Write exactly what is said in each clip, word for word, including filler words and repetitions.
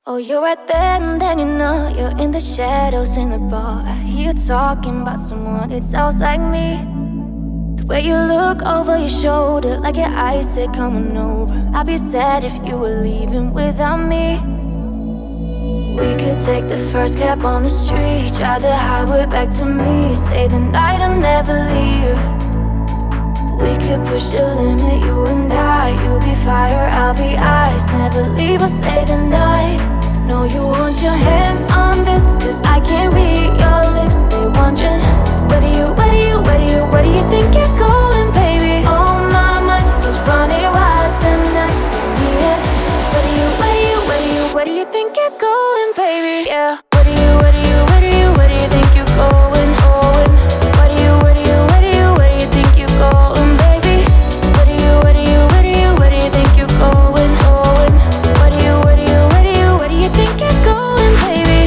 Oh, you're right there, and then you know you're in the shadows in the bar. I hear you talking about someone, it sounds like me. The way you look over your shoulder, like your eyes say, come on over. I'd be sad if you were leaving without me. We could take the first cab on the street, drive the highway back to me. Say the night I'll never leave. We could push the limit, you and I. You be fire, I'll be ice. Never leave or stay the night. Know you want your hands on this, cause I can't read your lips. They wondering, where do you, where do you, where do you, where do you think you're going, baby? Oh, my mind is running wild tonight. Yeah. Where do you, where do you, where do you, where do you think you're going, baby? Yeah. Where do you, where do you, where do you, where do you think you're going, going? Where do you, where do you, where do you, where do you think you're going, baby? Where do you, where do you, where do you, where do you think you're going, going? Where do you, where do you, where do you, where do you think you're going, baby?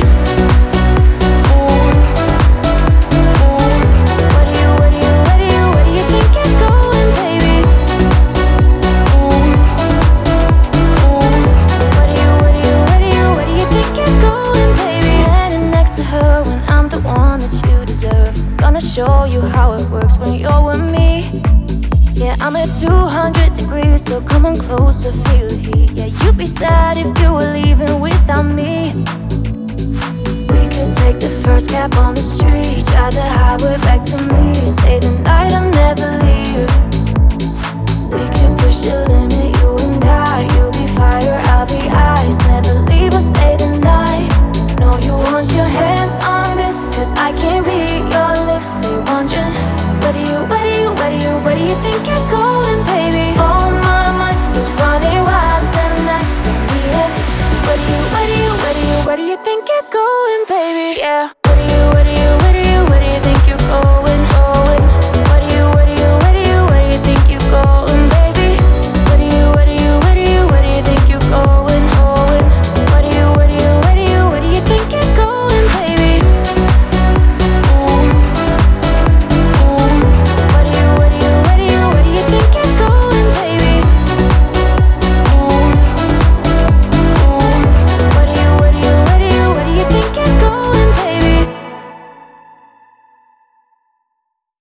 Where do you, where do you, where do you, where do you think you're going, baby? Where do you, where do you, where do you, where do you think you're going, baby? Standing next to her when I'm the one that you deserve. I'm gonna show you how it works when you're with me. Yeah, I'm at two hundred degrees, so come on closer, feel the heat. Yeah, you'd be sad if you were leaving without me. We could take the first cab on the street, drive the highway back to me. Say the night I'll never leave. We could push the limit, you and I. You be fire, I'll be ice. Never leave or stay the night. Know you want your hands on this, cause I can't read your lips. They wondering, where do you, where do you, where do you, where do you think you're going, baby? Oh, my mind is running wild tonight. Yeah. Where do you, where do you, where do you, where do you think you're going, baby? Yeah.